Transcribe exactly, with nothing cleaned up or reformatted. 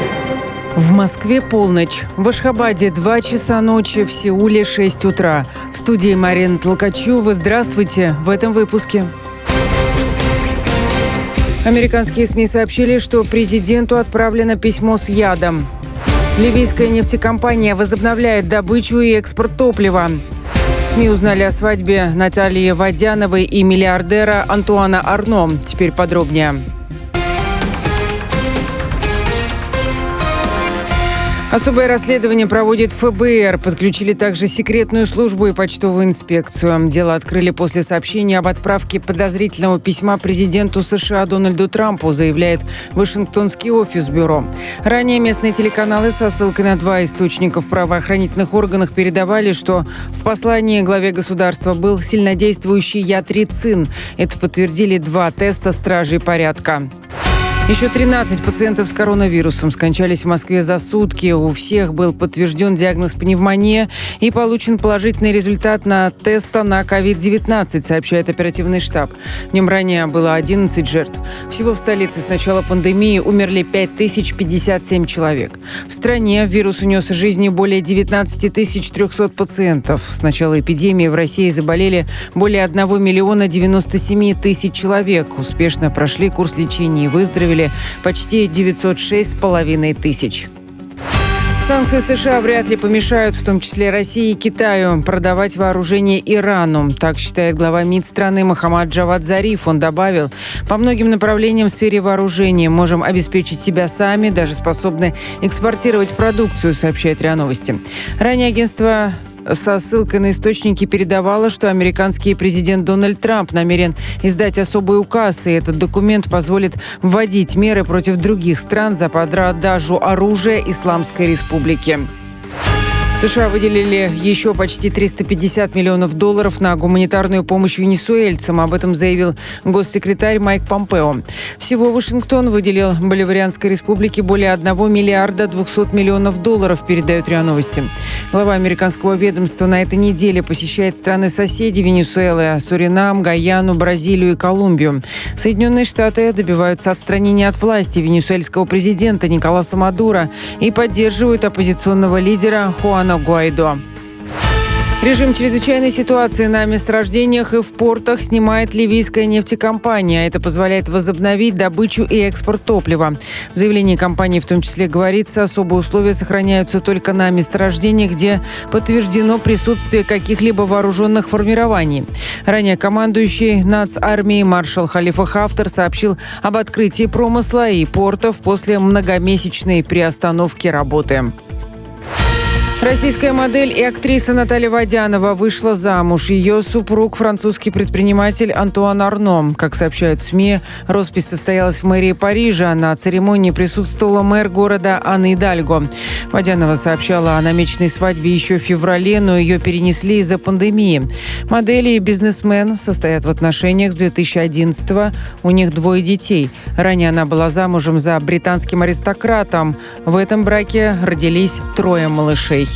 В Москве полночь, в Ашхабаде два часа ночи, в Сеуле шесть утра. В студии Марина Толкачева. Здравствуйте в этом выпуске. Американские СМИ сообщили, что президенту отправлено письмо с ядом. Ливийская нефтекомпания возобновляет добычу и экспорт топлива. СМИ узнали о свадьбе Натальи Водяновой и миллиардера Антуана Арно. Теперь подробнее. Особое расследование проводит эф бэ эр. Подключили также секретную службу и почтовую инспекцию. Дело открыли после сообщения об отправке подозрительного письма президенту США Дональду Трампу, заявляет Вашингтонский офис бюро. Ранее местные телеканалы со ссылкой на два источника в правоохранительных органах передавали, что в послании главе государства был сильнодействующий яд рицин. Это подтвердили два теста стражей порядка. Еще тринадцать пациентов с коронавирусом скончались в Москве за сутки. У всех был подтвержден диагноз пневмония и получен положительный результат на теста на ковид девятнадцать, сообщает оперативный штаб. Днем ранее было одиннадцать жертв. Всего в столице с начала пандемии умерли пять тысяч пятьдесят семь человек. В стране вирус унес жизни более девятнадцать тысяч триста пациентов. С начала эпидемии в России заболели более одного миллиона девяносто семь тысяч человек. Успешно прошли курс лечения и выздоровели почти девятьсот шесть с половиной тысяч. Санкции США вряд ли помешают, в том числе России и Китаю, продавать вооружение Ирану. Так считает глава МИД страны Мохаммад Джавад Зариф. Он добавил, по многим направлениям в сфере вооружения можем обеспечить себя сами, даже способны экспортировать продукцию, сообщает РИА Новости. Ранее агентство со ссылкой на источники передавала, что американский президент Дональд Трамп намерен издать особый указ, и этот документ позволит вводить меры против других стран за продажу оружия Исламской Республики. США выделили еще почти триста пятьдесят миллионов долларов на гуманитарную помощь венесуэльцам. Об этом заявил госсекретарь Майк Помпео. Всего Вашингтон выделил Боливарианской республике более одного миллиарда двухсот миллионов долларов, передают РИА Новости. Глава американского ведомства на этой неделе посещает страны-соседи Венесуэлы: Суринам, Гайану, Бразилию и Колумбию. Соединенные Штаты добиваются отстранения от власти венесуэльского президента Николаса Мадуро и поддерживают оппозиционного лидера Хуана Гуайдо. Режим чрезвычайной ситуации на месторождениях и в портах снимает ливийская нефтекомпания. Это позволяет возобновить добычу и экспорт топлива. В заявлении компании в том числе говорится, особые условия сохраняются только на месторождениях, где подтверждено присутствие каких-либо вооруженных формирований. Ранее командующий нацармией маршал Халифа Хафтар сообщил об открытии промысла и портов после многомесячной приостановки работы. Российская модель и актриса Наталья Водянова вышла замуж. Ее супруг – французский предприниматель Антуан Арно. Как сообщают СМИ, роспись состоялась в мэрии Парижа. На церемонии присутствовала мэр города Анна Идальго. Водянова сообщала о намеченной свадьбе еще в феврале, но ее перенесли из-за пандемии. Модели и бизнесмен состоят в отношениях с две тысячи одиннадцатого. У них двое детей. Ранее она была замужем за британским аристократом. В этом браке родились трое малышей.